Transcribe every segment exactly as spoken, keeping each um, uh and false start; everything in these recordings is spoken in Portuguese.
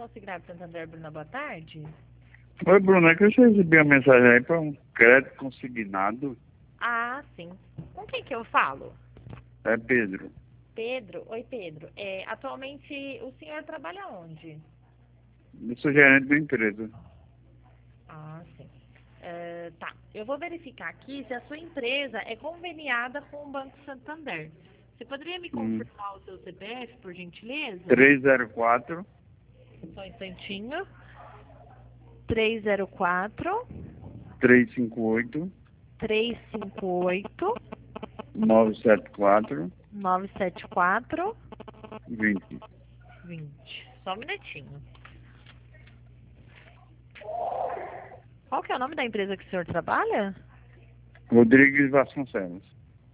Consignado Santander, Bruna, boa tarde. Oi, Bruno, é que eu recebi uma mensagem aí para um crédito consignado. Ah, sim. Com quem que eu falo? É Pedro. Pedro? Oi, Pedro. É, atualmente, o senhor trabalha onde? Eu sou gerente da empresa. Ah, sim. É, tá. Eu vou verificar aqui se a sua empresa é conveniada com o Banco Santander. Você poderia me Hum. confirmar o seu C P F, por gentileza? três zero quatro, Só um instantinho. três zero quatro, três cinco oito, três cinco oito, nove sete quatro, nove sete quatro, vinte. vinte. Só um minutinho. Qual que é o nome da empresa que o senhor trabalha? Rodrigues Vasconcelos.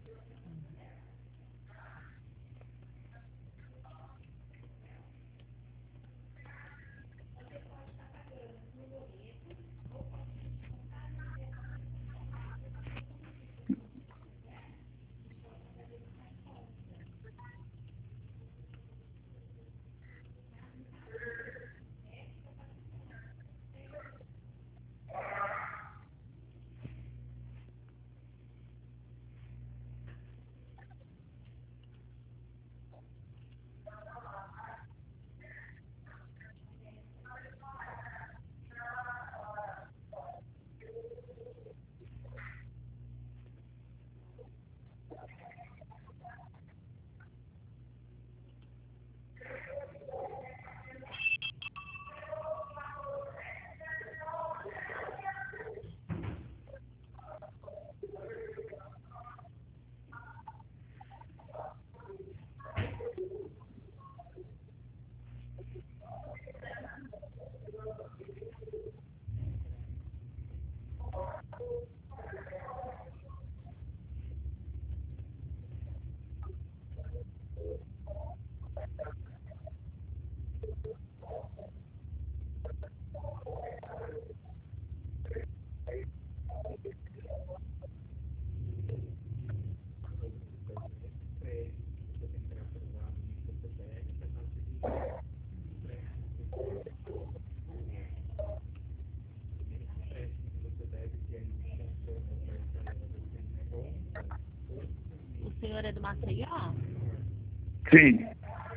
O senhor é do Maceió? Sim.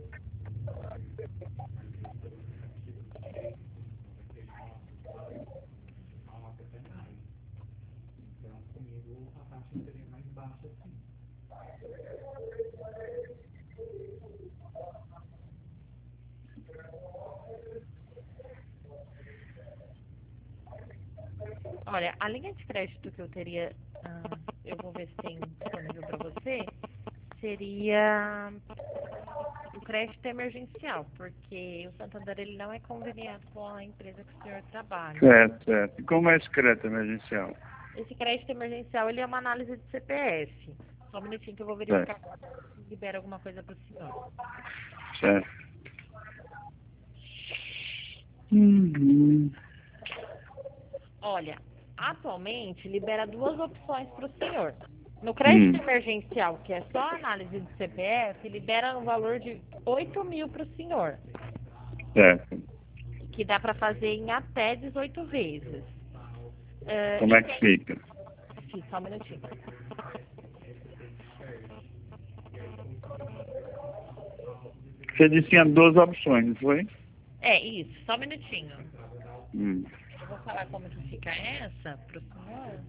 Olha, a linha de crédito que eu teria, ah, eu vou ver se tem disponível para você, seria o crédito emergencial, porque o Santander ele não é conveniado com a empresa que o senhor trabalha. Certo, certo. E como é esse crédito emergencial? Esse crédito emergencial ele é uma análise de C P F. Só um minutinho que eu vou Certo, verificar se libera alguma coisa para o senhor. certo. Uhum. Olha, atualmente libera duas opções para o senhor. No crédito Hum. emergencial, que é só análise de C P F, libera no valor de oito mil para o senhor, Certo. que dá para fazer em até dezoito vezes. Eh, Como e é que tem... fica? Aqui, só um minutinho. Você disse que tinha duas opções, não foi? É, isso, só um minutinho. Hum. Eu vou falar como que fica essa para o senhor.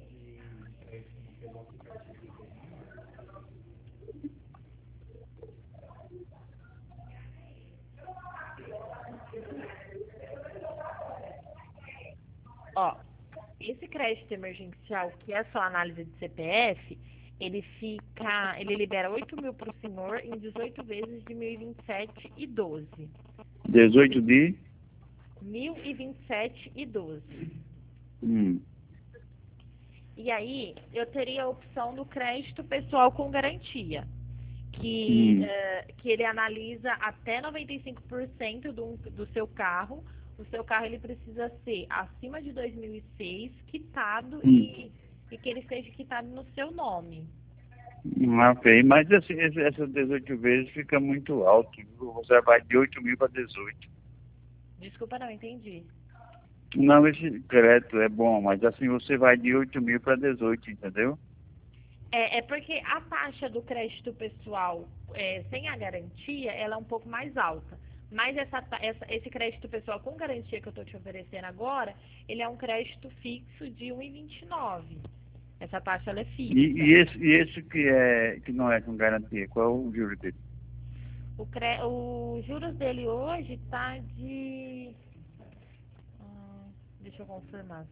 Ó, esse crédito emergencial, que é só análise de C P F, ele fica, ele libera oito mil para o senhor em dezoito vezes de mil e vinte e sete e doze. dezoito de... mil e vinte e sete e doze. Hum. E aí, eu teria a opção do crédito pessoal com garantia, que, Hum. eh, que ele analisa até noventa e cinco por cento do, do seu carro. O seu carro ele precisa ser acima de dois mil e seis, quitado Hum. e, e que ele seja quitado no seu nome. Hum, ok, mas assim, esse- essas dezoito vezes fica muito alto. Viu? Você vai de oito mil para dezoito. Desculpa, não entendi. Não, esse crédito é bom, mas assim você vai de oito mil para dezoito, entendeu? É, é porque a taxa do crédito pessoal é, sem a garantia, ela é um pouco mais alta. Mas essa, ta- essa- esse crédito pessoal com garantia que eu estou te oferecendo agora, ele é um crédito fixo de um vírgula vinte e nove. Essa taxa ela é E, fixa. e esse, e esse que, é, que não é com garantia, qual é o juro dele? O, cre... o juros dele hoje está de... hum, deixa eu confirmar.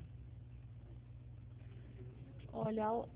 Olha, o-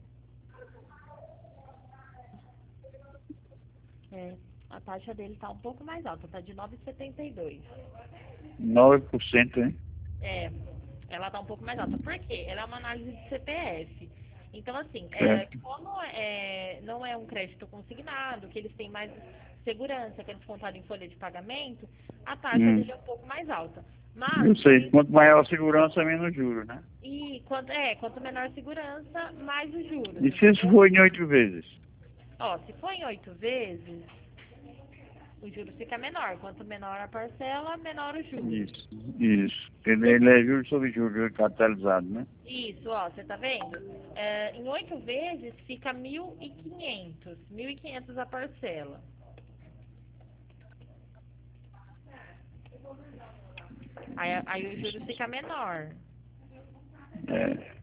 é, a taxa dele está um pouco mais alta, está de nove vírgula setenta e dois. nove por cento, hein? É, ela está um pouco mais alta. Por quê? Ela é uma análise de C P F. Então, assim, é, Certo. como é, não é um crédito consignado, que eles têm mais segurança, que é descontado em folha de pagamento, a taxa Hum, dele é um pouco mais alta. Mas, eu sei, também, quanto maior a segurança, menos juros, né? e quanto, é, quanto menor a segurança, mais os juros, E se isso entendeu? for em oito vezes? Ó, se for em oito vezes, o juros fica menor. Quanto menor a parcela, menor os juros. Isso, isso. Ele, ele é juros sobre juros capitalizado, né? Isso, ó, você tá vendo? É, em oito vezes fica mil e quinhentos, mil e quinhentos a parcela. Aí, aí o juros fica menor. É.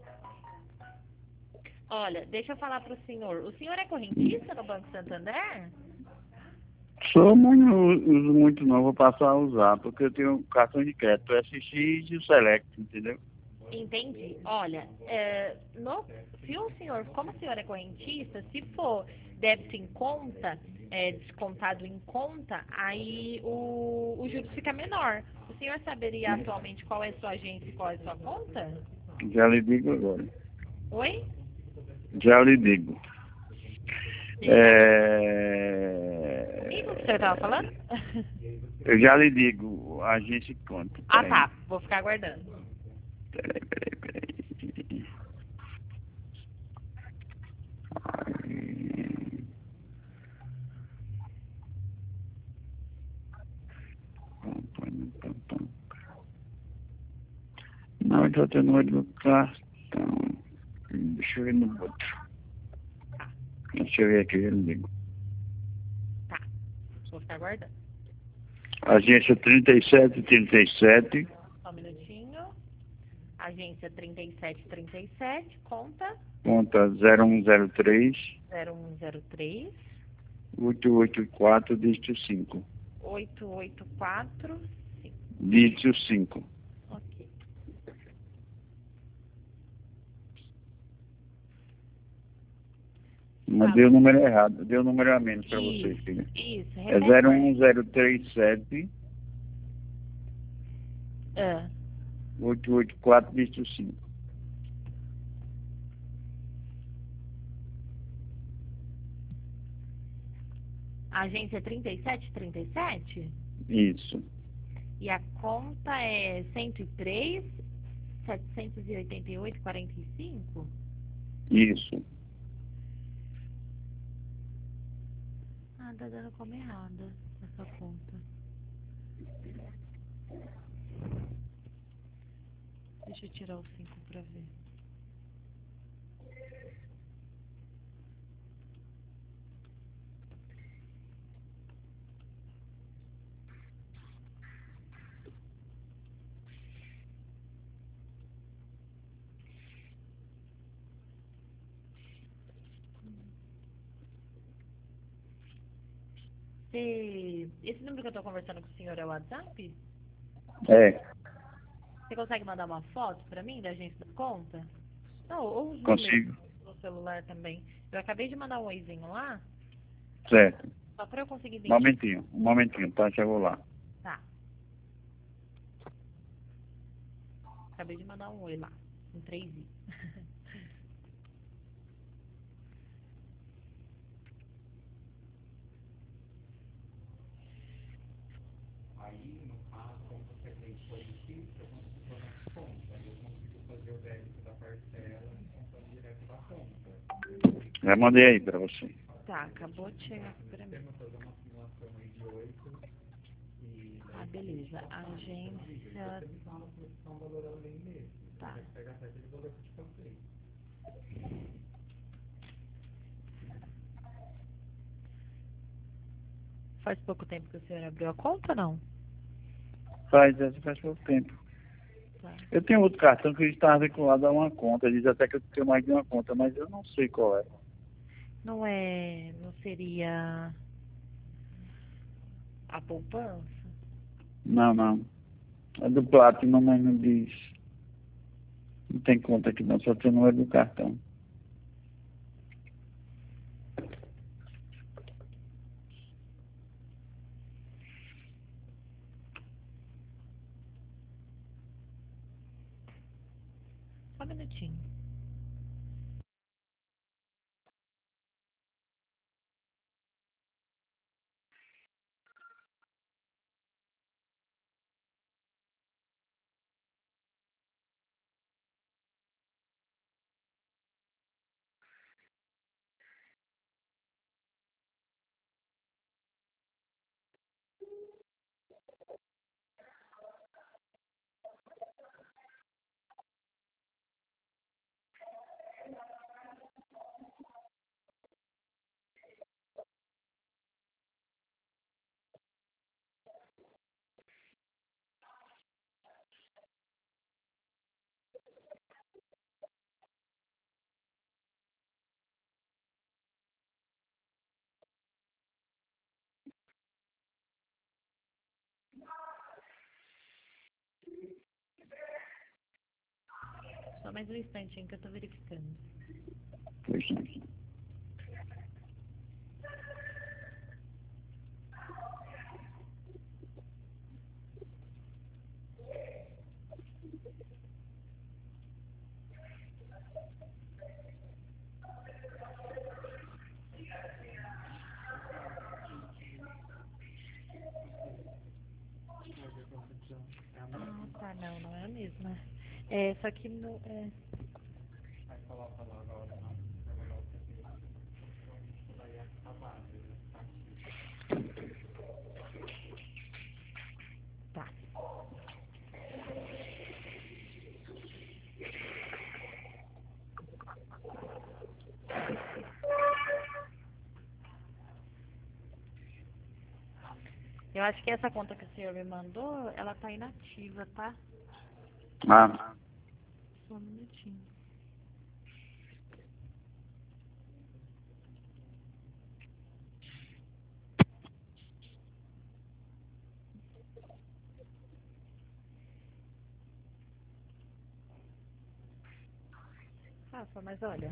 Olha, deixa eu falar pro senhor. O senhor é correntista no Banco Santander? Sou muito, uso muito não, vou passar a usar, porque eu tenho cartão de crédito, o S X e o Select, entendeu? Entendi. Olha, é, no, se o senhor, como o senhor é correntista, se for débito em conta, é, descontado em conta, aí o, o juros fica menor. O senhor saberia atualmente qual é a sua agência e qual é a sua conta? Já lhe digo agora. Oi? Já lhe digo. Deixa eu... Comigo que o senhor estava É... falando? Eu já lhe digo, a agência conta. Ah, Peraí, tá. Vou ficar aguardando. peraí, peraí, peraí. Ai, pam, pam, pam, pam. Não, eu já tenho o número do cartão. Deixa eu ver no outro. Tá, Deixa eu ver aqui, eu lhe digo. tá. Vou ficar aguardando. Agência trinta e sete trinta e sete, Só um minutinho. Agência trinta e sete trinta e sete, conta conta zero um zero três, zero um zero três, oito oito quatro, dígito cinco. oito oito quatro cinco. Dígito cinco. Ok. Mas Tá. deu o número errado, deu o número a menos para você, Isso, filha. isso. É Repete zero pra um mim. zero três sete, Ah, oito oito quatro, dígito cinco. agência trinta e sete trinta e sete? Isso, E a conta é cento e três, setecentos e oitenta e oito, quarenta e cinco? isso. Ah, tá dando como errada essa conta. Deixa eu tirar o cinco pra ver. Você... Esse número que eu tô conversando com o senhor é o WhatsApp? É, Você consegue mandar uma foto pra mim da agência da conta? Não, ou os números consigo. no celular também. Eu acabei de mandar um oizinho lá, Certo. só pra eu conseguir Um identificar. momentinho, um momentinho, tá? Já vou lá. Tá, acabei de mandar um oi lá, um três i. Já mandei aí para você. Tá, acabou de chegar pra mim. Ah, beleza. Agência. Tá. Faz pouco tempo que o senhor abriu a conta ou não? Faz, essa faz pouco tempo. Tá. Eu tenho outro cartão que está vinculado a uma conta. Diz até que eu tenho mais de uma conta, mas eu não sei qual é. Não é. Não seria a poupança? Não, não. É do Platinum, mas não diz. Não tem conta aqui não, só tem o número do cartão. Só um minutinho. Só mais um instantinho que eu tô verificando. Pois não. Ah, tá. Não, não é a mesma. É, só que no, é, tá. Eu acho que essa conta que o senhor me mandou, ela tá inativa, tá? Ah, Só um minutinho. Rafa, mas olha.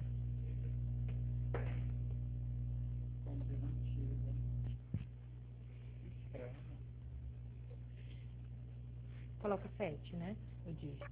Coloca sete, né? O dígito.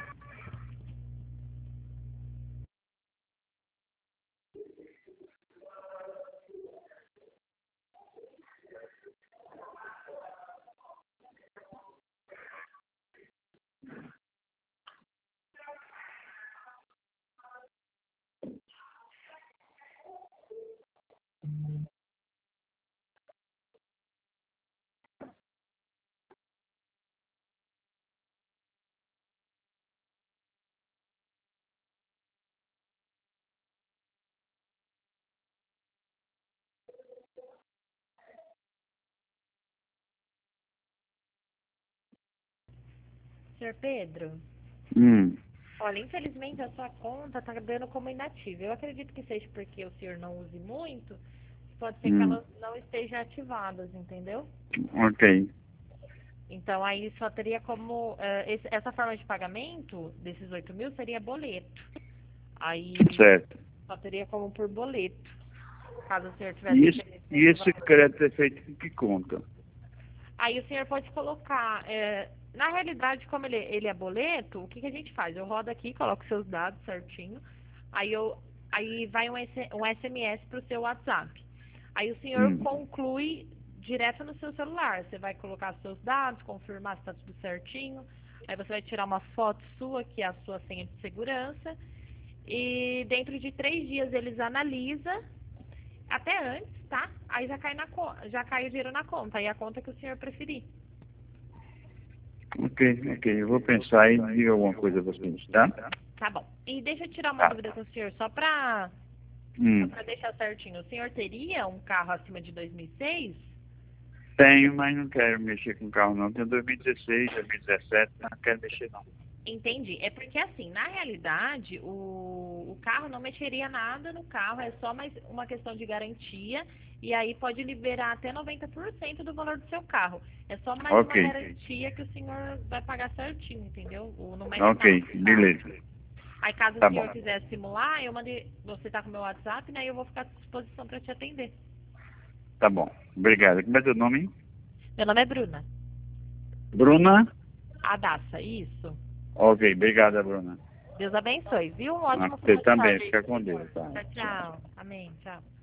Senhor Pedro, hum, olha, infelizmente a sua conta tá dando como inativa. Eu acredito que seja porque o senhor não use muito, pode ser que hum, elas não estejam ativadas, entendeu? ok, Então aí só teria como. eh, esse- essa forma de pagamento desses oito mil seria boleto. Aí certo. só teria como por boleto. Caso o senhor tivesse E esse, interesse e nesse esse valor. crédito é feito com que conta? Aí o senhor pode colocar. eh, na realidade, como ele, ele é boleto, o que, que a gente faz? Eu rodo aqui, coloco seus dados certinho. Aí, eu, aí vai um, S- um S M S para o seu WhatsApp. Aí o senhor Hum, conclui direto no seu celular. Você vai colocar seus dados, confirmar se está tudo certinho. Aí você vai tirar uma foto sua, que é a sua senha de segurança. E dentro de três dias eles analisam, até antes, tá? Aí já cai, na, co- já cai o dinheiro na conta. Aí a conta que o senhor preferir. Ok, ok. Eu vou pensar e digo alguma coisa a vocês, tá? Tá bom. E deixa eu tirar uma Tá. dúvida com o senhor, só para Hum. para deixar certinho. O senhor teria um carro acima de dois mil e seis? Tenho, mas não quero mexer com carro não. Tenho dois mil e dezesseis, dois mil e dezessete, não quero mexer não. Entendi. É porque, assim, na realidade, o, o carro não mexeria nada no carro, é só mais uma questão de garantia, e aí pode liberar até noventa por cento do valor do seu carro. É só mais Ok. uma garantia que o senhor vai pagar certinho, entendeu? O, não mexe Ok, nada com o carro. beleza. Aí, caso Tá o senhor bom. quiser simular, eu mandei, você tá com o meu WhatsApp, né? E eu vou ficar à disposição para te atender. Tá bom. Obrigado. Como é teu nome? Meu nome é Bruna. Bruna? Adassa, isso. Ok, obrigada, Bruna. Deus abençoe, viu? Um ótimo Você final de também. tarde aí Fica pro com senhor. Deus. Tá? Tchau, tchau. Amém. Tchau.